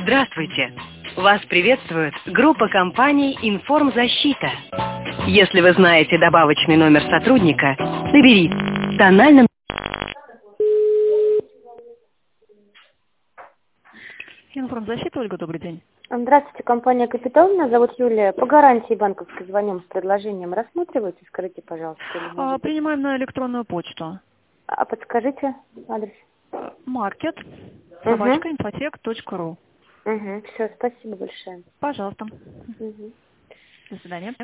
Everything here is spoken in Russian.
Здравствуйте! Вас приветствует группа компаний «Информзащита». Если вы знаете добавочный номер сотрудника, наберите в тональном... Информзащита, Ольга, добрый день. Здравствуйте, компания «Капитал». Меня зовут Юлия. По гарантии банковской звоним с предложением. Рассматриваете? Скажите, пожалуйста. Принимаем на электронную почту. А подскажите адрес. market@infotech.ru. Все, спасибо большое. Пожалуйста. Угу. До свидания.